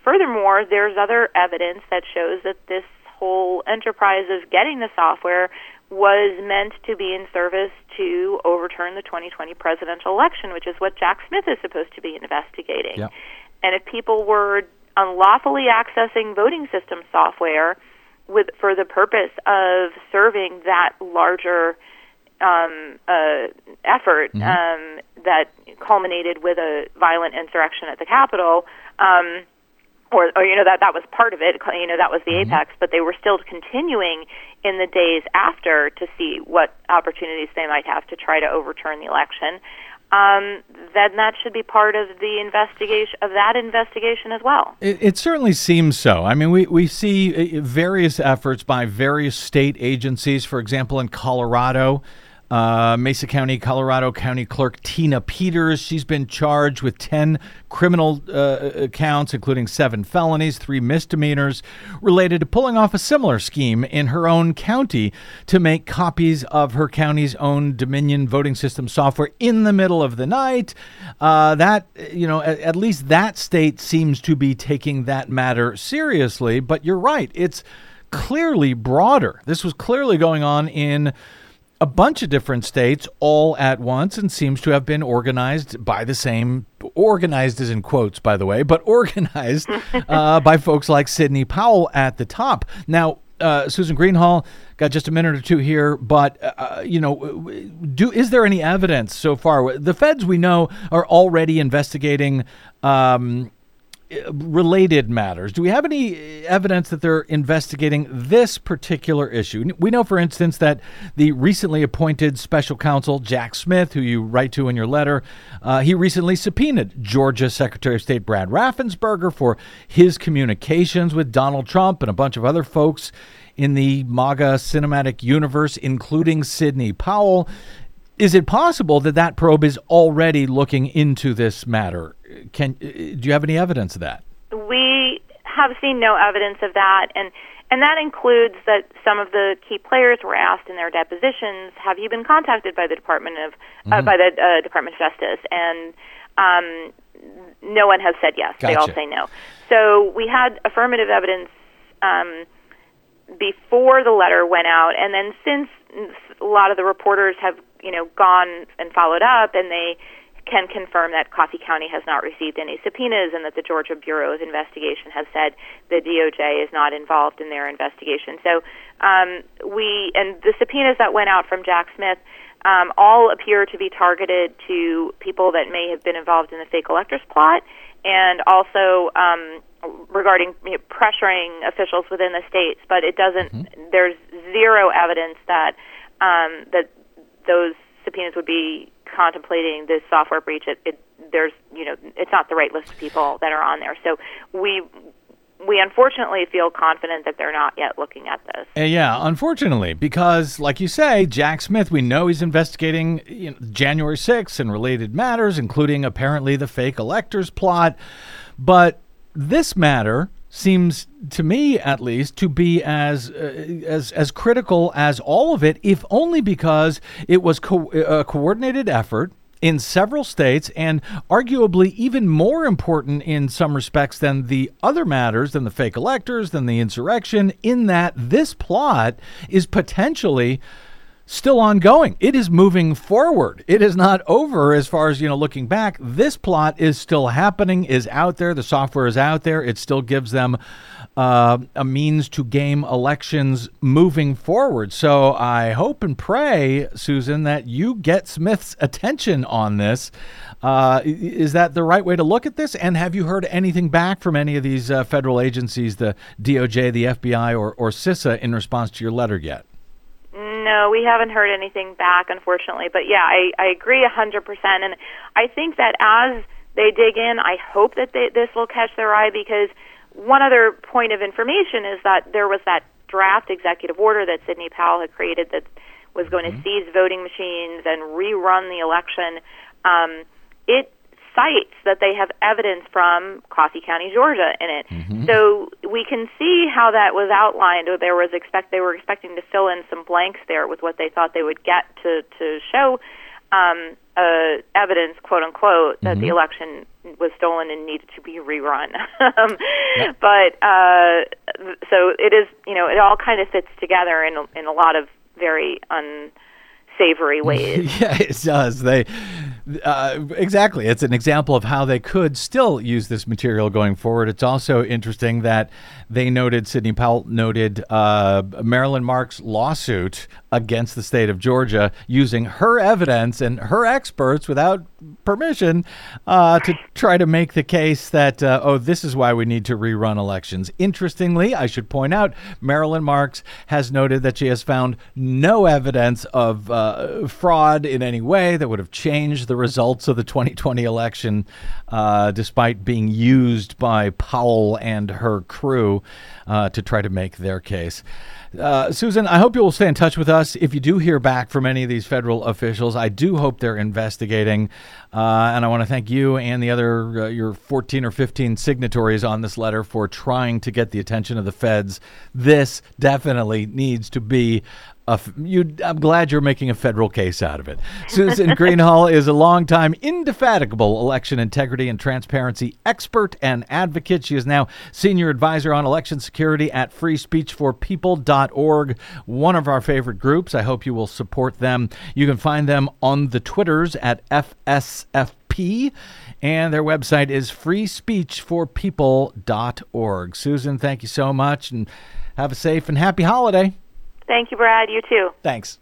furthermore, there's other evidence that shows that this whole enterprise of getting the software was meant to be in service to overturn the twenty twenty presidential election, which is what Jack Smith is supposed to be investigating. Yep. And if people were unlawfully accessing voting system software with for the purpose of serving that larger um, uh, effort Mhm. um, that culminated with a violent insurrection at the Capitol, um, or, or you know that that was part of it, you know that was the Mm-hmm. apex, but they were still continuing in the days after to see what opportunities they might have to try to overturn the election. Um, then that should be part of the investigation of that investigation as well. It, it certainly seems so. I mean, we, we see uh, various efforts by various state agencies. For example, in Colorado, uh, Mesa County, Colorado County Clerk Tina Peters, she's been charged with ten criminal uh, counts, including seven felonies, three misdemeanors, related to pulling off a similar scheme in her own county to make copies of her county's own Dominion voting system software in the middle of the night. Uh, that, you know, at, at least that state seems to be taking that matter seriously. But you're right, it's clearly broader. This was clearly going on in a bunch of different states all at once, and seems to have been organized by the same, organized is in quotes, by the way, but organized uh, by folks like Sidney Powell at the top. Now, uh, Susan Greenhalgh, got just a minute or two here, but, uh, you know, do is there any evidence so far? The feds, we know, are already investigating um related matters. Do we have any evidence that they're investigating this particular issue? We know, for instance, that the recently appointed special counsel, Jack Smith, who you write to in your letter, uh, he recently subpoenaed Georgia Secretary of State Brad Raffensperger for his communications with Donald Trump and a bunch of other folks in the MAGA cinematic universe, including Sidney Powell. Is it possible that that probe is already looking into this matter? Can do you have any evidence of that? We have seen no evidence of that, and and that includes that some of the key players were asked in their depositions, "Have you been contacted by the Department of uh, Mhm. by the uh, Department of Justice?" And um, no one has said yes. They all Gotcha. say no. So we had affirmative evidence um, before the letter went out, and then since a lot of the reporters have you know gone and followed up, and they can confirm that Coffee County has not received any subpoenas, and that the Georgia Bureau of Investigation has said the D O J is not involved in their investigation. So um, we and the subpoenas that went out from Jack Smith um, all appear to be targeted to people that may have been involved in the fake electors plot, and also um, regarding you know, pressuring officials within the states. But it doesn't. Mm-hmm. There's zero evidence that um, that those subpoenas would be contemplating this software breach. It, it there's you know it's not the right list of people that are on there. So we we unfortunately feel confident that they're not yet looking at this. Uh, yeah, unfortunately, because like you say, Jack Smith, we know he's investigating you know, January sixth and related matters, including apparently the fake electors plot. But this matter seems, to me at least, to be as uh, as as critical as all of it, if only because it was co- a coordinated effort in several states, and arguably even more important in some respects than the other matters, than the fake electors, than the insurrection, in that this plot is potentially still ongoing. It is moving forward. It is not over as far as, you know, looking back. This plot is still happening, is out there. The software is out there. It still gives them uh, a means to game elections moving forward. So I hope and pray, Susan, that you get Smith's attention on this. Uh, is that the right way to look at this? And have you heard anything back from any of these uh, federal agencies, the D O J, the F B I, or, or CISA, in response to your letter yet? No, we haven't heard anything back, unfortunately. But yeah, I, I agree one hundred percent. And I think that as they dig in, I hope that they, this will catch their eye, because one other point of information is that there was that draft executive order that Sidney Powell had created that was going to seize voting machines and rerun the election. Um, it cites that they have evidence from Coffee County, Georgia, in it. Mm-hmm. So we can see how that was outlined. Or there was expect they were expecting to fill in some blanks there with what they thought they would get to to show. um, uh, evidence, quote unquote, that Mm-hmm. the election was stolen and needed to be rerun. um, yeah. But uh, so it is, you know, it all kind of fits together in in a lot of very unsavory ways. Yeah, it does. They uh, exactly. It's an example of how they could still use this material going forward. It's also interesting that they noted, Sidney Powell noted, uh, Marilyn Marks' lawsuit against the state of Georgia using her evidence and her experts without permission uh, to try to make the case that, uh, oh, this is why we need to rerun elections. Interestingly, I should point out, Marilyn Marks has noted that she has found no evidence of uh, fraud in any way that would have changed the results of the twenty twenty election, uh, despite being used by Powell and her crew uh, to try to make their case. Uh, Susan, I hope you will stay in touch with us. If you do hear back from any of these federal officials, I do hope they're investigating. Uh, and I want to thank you and the other, uh, your fourteen or fifteen signatories on this letter for trying to get the attention of the feds. This definitely needs to be A f- you, I'm glad you're making a federal case out of it. Susan Greenhalgh is a longtime, indefatigable election integrity and transparency expert and advocate. She is now senior advisor on election security at free speech for people dot org, one of our favorite groups. I hope you will support them. You can find them on the Twitters at F S F P, and their website is free speech for people dot org. Susan, thank you so much, and have a safe and happy holiday. Thank you, Brad. You too. Thanks.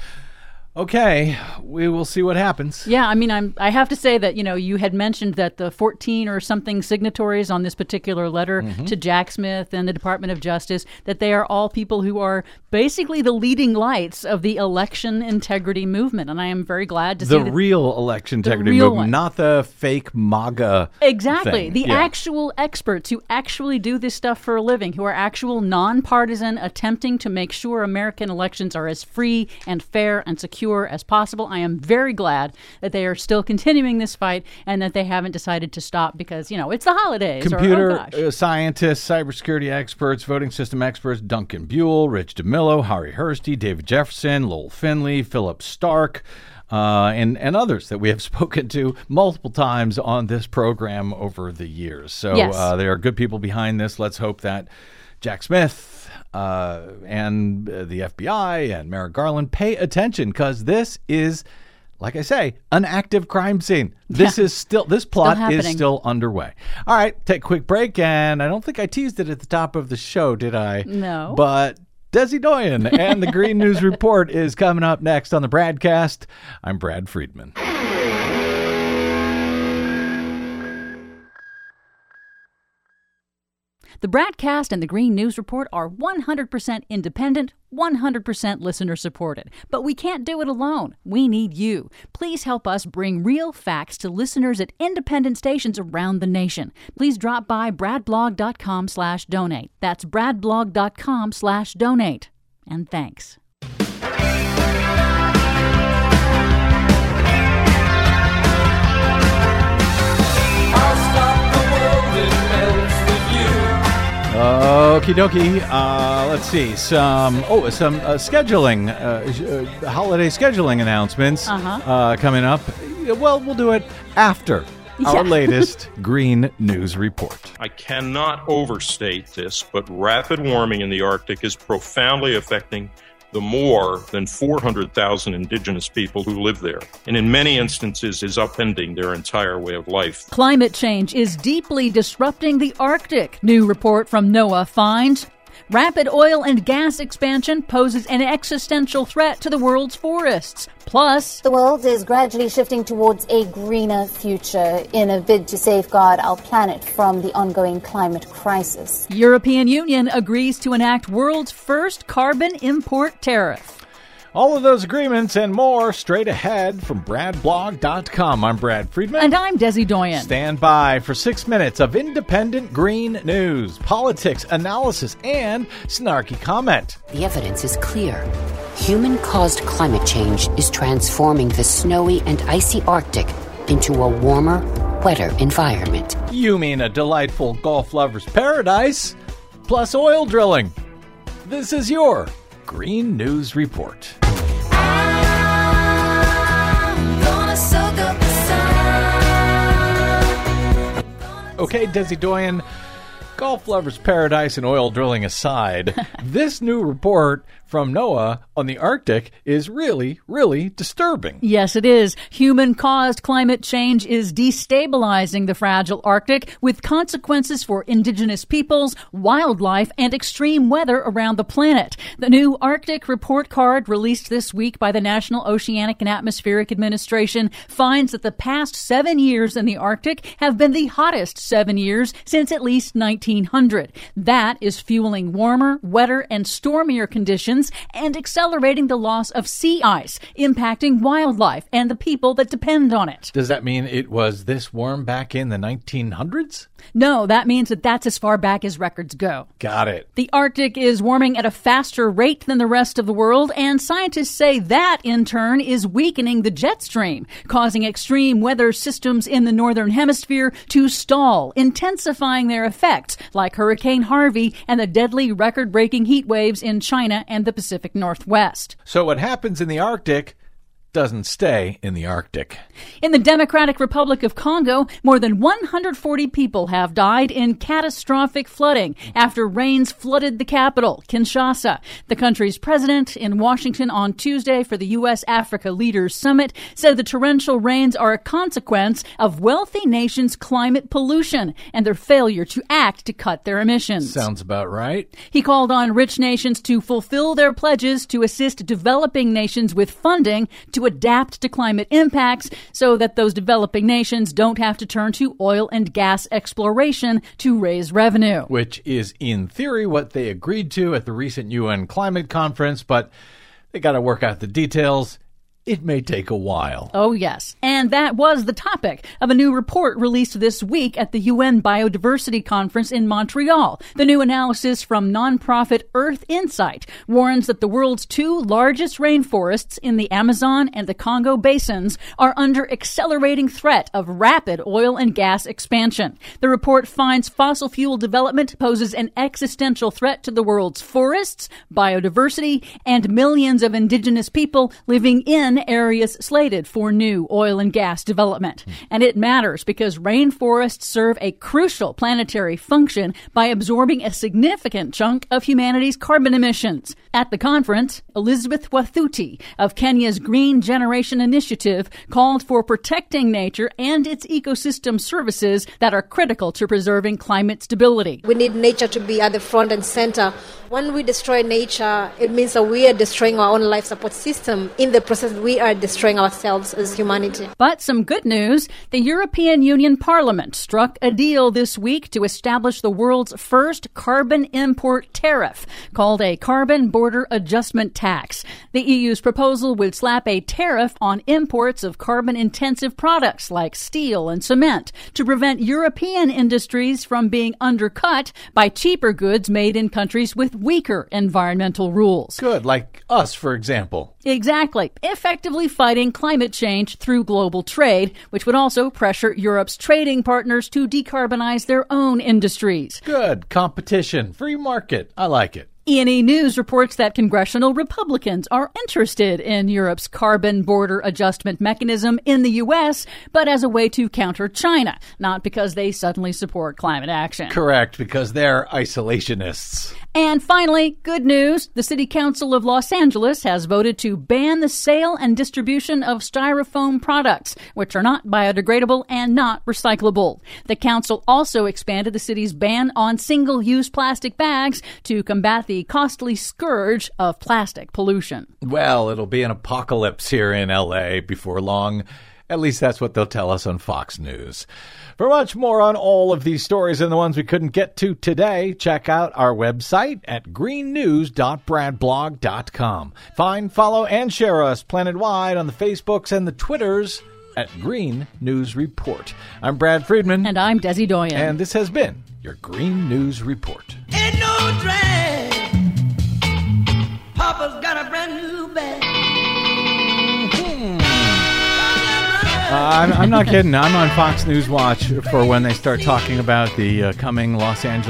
Okay, we will see what happens. Yeah, I mean, I'm. I have to say that, you know, you had mentioned that the fourteen or something signatories on this particular letter Mm-hmm. to Jack Smith and the Department of Justice, that they are all people who are basically the leading lights of the election integrity movement. And I am very glad to The see that real election the integrity real movement, one. not the fake MAGA Exactly. thing. The Yeah. actual experts who actually do this stuff for a living, who are actual nonpartisan, attempting to make sure American elections are as free and fair and secure as possible. I am very glad that they are still continuing this fight and that they haven't decided to stop because, you know, it's the holidays. Computer or, oh gosh. uh, scientists, cybersecurity experts, voting system experts, Duncan Buell, Rich DeMillo, Harry Hursty, David Jefferson, Lowell Finley, Philip Stark, uh, and, and others that we have spoken to multiple times on this program over the years. So Yes. uh, there are good people behind this. Let's hope that Jack Smith uh, and uh, the F B I and Merrick Garland pay attention, because this is, like I say, an active crime scene. This Yeah. is still, this plot is happening. still underway. All right, take a quick break, and I don't think I teased it at the top of the show, did I? No. But Desi Doyen and the Green News Report is coming up next on the Bradcast. I'm Brad Friedman. The Bradcast and the Green News Report are one hundred percent independent, one hundred percent listener supported. But we can't do it alone. We need you. Please help us bring real facts to listeners at independent stations around the nation. Please drop by bradblog.com slash donate. That's bradblog.com slash donate. And thanks. Okie dokie. Uh, let's see. Some oh, some uh, scheduling, uh, uh, holiday scheduling announcements Uh-huh. uh, coming up. Well, we'll do it after Yeah. our latest Green News Report. I cannot overstate this, but rapid warming in the Arctic is profoundly affecting the more than four hundred thousand indigenous people who live there, and in many instances is upending their entire way of life. Climate change is deeply disrupting the Arctic. New report from NOAA finds rapid oil and gas expansion poses an existential threat to the world's forests. Plus, the world is gradually shifting towards a greener future in a bid to safeguard our planet from the ongoing climate crisis. European Union agrees to enact world's first carbon import tariff. All of those agreements and more straight ahead from brad blog dot com. I'm Brad Friedman. And I'm Desi Doyen. Stand by for six minutes of independent green news, politics, analysis, and snarky comment. The evidence is clear. Human-caused climate change is transforming the snowy and icy Arctic into a warmer, wetter environment. You mean a delightful golf lover's paradise, plus oil drilling. This is your Green News Report. I'm Okay, Desi Doyen, golf lovers' paradise and oil drilling aside, this new report from NOAA on the Arctic is really, really disturbing. Yes, it is. Human-caused climate change is destabilizing the fragile Arctic with consequences for indigenous peoples, wildlife, and extreme weather around the planet. The new Arctic report card released this week by the National Oceanic and Atmospheric Administration finds that the past seven years in the Arctic have been the hottest seven years since at least nineteen hundred. That is fueling warmer, wetter, and stormier conditions and accelerating the loss of sea ice, impacting wildlife and the people that depend on it. Does that mean it was this warm back in the nineteen hundreds? No, that means that that's as far back as records go. Got it. The Arctic is warming at a faster rate than the rest of the world, and scientists say that, in turn, is weakening the jet stream, causing extreme weather systems in the northern hemisphere to stall, intensifying their effects, like Hurricane Harvey and the deadly record-breaking heat waves in China and the Pacific Northwest. So what happens in the Arctic doesn't stay in the Arctic. In the Democratic Republic of Congo, more than one hundred forty people have died in catastrophic flooding after rains flooded the capital, Kinshasa. The country's president in Washington on Tuesday for the U S Africa Leaders Summit said the torrential rains are a consequence of wealthy nations' climate pollution and their failure to act to cut their emissions. Sounds about right. He called on rich nations to fulfill their pledges to assist developing nations with funding to adapt to climate impacts so that those developing nations don't have to turn to oil and gas exploration to raise revenue. Which is, in theory, what they agreed to at the recent U N climate conference, but they got to work out the details. It may take a while. Oh, yes. And that was the topic of a new report released this week at the U N Biodiversity Conference in Montreal. The new analysis from nonprofit Earth Insight warns that the world's two largest rainforests in the Amazon and the Congo basins are under accelerating threat of rapid oil and gas expansion. The report finds fossil fuel development poses an existential threat to the world's forests, biodiversity, and millions of indigenous people living in areas slated for new oil and gas development. And it matters because rainforests serve a crucial planetary function by absorbing a significant chunk of humanity's carbon emissions. At the conference, Elizabeth Wathuti of Kenya's Green Generation Initiative called for protecting nature and its ecosystem services that are critical to preserving climate stability. We need nature to be at the front and center. When we destroy nature, it means that we are destroying our own life support system. In the process, we are destroying ourselves as humanity. But some good news. The European Union Parliament struck a deal this week to establish the world's first carbon import tariff, called a Carbon Border Adjustment Tax. The E U's proposal would slap a tariff on imports of carbon-intensive products like steel and cement to prevent European industries from being undercut by cheaper goods made in countries with weaker environmental rules. Good, like us, for example. Exactly. Effectively fighting climate change through global trade, which would also pressure Europe's trading partners to decarbonize their own industries. Good. Competition. Free market. I like it. E and E News reports that congressional Republicans are interested in Europe's carbon border adjustment mechanism in the U S, but as a way to counter China, not because they suddenly support climate action. Correct, because they're isolationists. And finally, good news. The City Council of Los Angeles has voted to ban the sale and distribution of styrofoam products, which are not biodegradable and not recyclable. The council also expanded the city's ban on single-use plastic bags to combat the costly scourge of plastic pollution. Well, it'll be an apocalypse here in L A before long. At least that's what they'll tell us on Fox News. For much more on all of these stories and the ones we couldn't get to today, check out our website at green news dot brad blog dot com. Find, follow, and share us planet-wide on the Facebooks and the Twitters at Green News Report. I'm Brad Friedman. And I'm Desi Doyen. And this has been your Green News Report. Ain't no drag. Papa's got a brand new bag. Uh, I'm, I'm not kidding. I'm on Fox News Watch for when they start talking about the uh, coming Los Angeles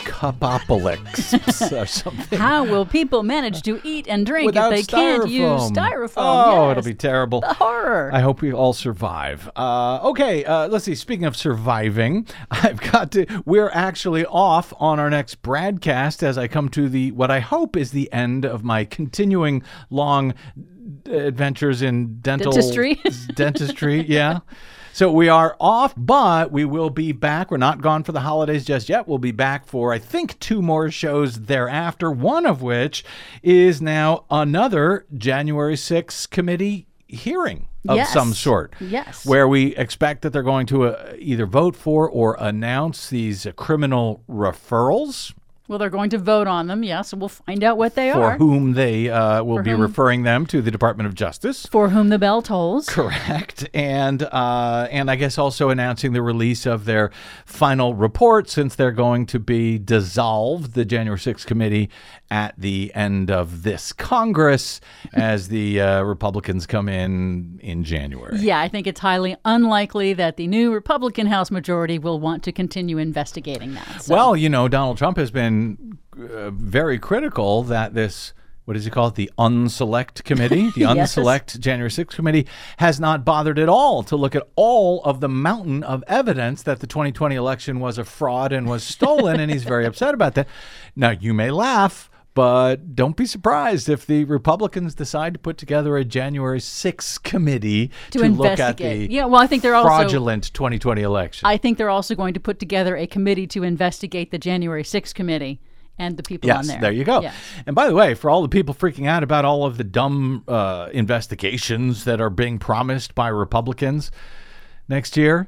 cupopolis or something. How will people manage to eat and drink Without if they can't use styrofoam? styrofoam? Oh, Yes. it'll be terrible. The horror. I hope we all survive. Uh, okay, uh, let's see. Speaking of surviving, I've got to. We're actually off on our next broadcast as I come to the what I hope is the end of my continuing long adventures in dental Dentistry. dentistry. Yeah. So we are off, but we will be back. We're not gone for the holidays just yet. We'll be back for, I think, two more shows thereafter, one of which is now another January sixth committee hearing of Yes. some sort. Yes. Where we expect that they're going to uh, either vote for or announce these uh, criminal referrals. Well, they're going to vote on them, yes, and we'll find out what they For are. whom they uh, will For be whom- referring them to the Department of Justice. For whom the bell tolls. Correct. And uh, and I guess also announcing the release of their final report, since they're going to be dissolved, the January sixth committee, at the end of this Congress as the uh, Republicans come in in January. Yeah, I think it's highly unlikely that the new Republican House majority will want to continue investigating that. So. Well, you know, Donald Trump has been uh, very critical that this, what does he call it, the unselect committee, the Yes. unselect January sixth committee, has not bothered at all to look at all of the mountain of evidence that the twenty twenty election was a fraud and was stolen, and he's very upset about that. Now, you may laugh, but don't be surprised if the Republicans decide to put together a January sixth committee To to, look at investigate. the Yeah, well, I think they're also- fraudulent twenty twenty election. I think they're also going to put together a committee to investigate the January sixth committee and the people on Yes, there. you go. Yes. And by the way, for all the people freaking out about all of the dumb uh, investigations that are being promised by Republicans next year,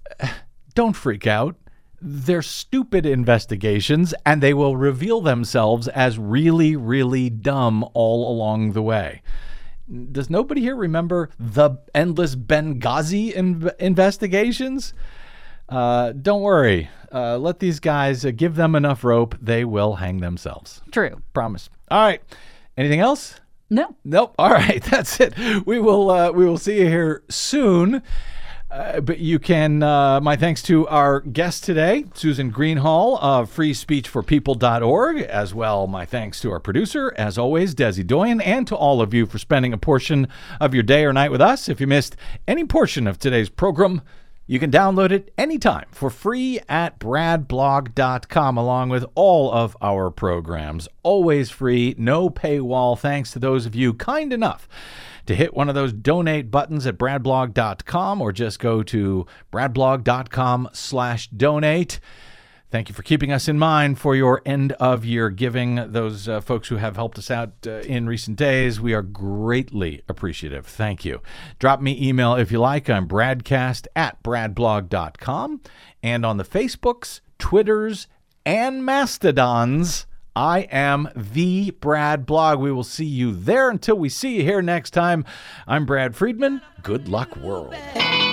don't freak out. They're stupid investigations, and they will reveal themselves as really, really dumb all along the way. Does nobody here remember the endless Benghazi in- investigations? Uh, don't worry. Uh, let these guys uh, give them enough rope. They will hang themselves. True. Promise. All right. Anything else? No. Nope. All right. That's it. We will. Uh, we will see you here soon. Uh, but you can, uh, my thanks to our guest today, Susan Greenhall of free speech for people dot org, as well my thanks to our producer, as always, Desi Doyen, and to all of you for spending a portion of your day or night with us. If you missed any portion of today's program, you can download it anytime for free at brad blog dot com, along with all of our programs. Always free, no paywall, thanks to those of you kind enough to hit one of those donate buttons at brad blog dot com, or just go to brad blog dot com slash donate. Thank you for keeping us in mind for your end-of-year giving. Those uh, folks who have helped us out uh, in recent days, we are greatly appreciative. Thank you. Drop me email if you like. I'm bradcast at brad blog dot com. And on the Facebooks, Twitters, and Mastodons, I am the Brad Blog. We will see you there. Until we see you here next time, I'm Brad Friedman. Good luck, world.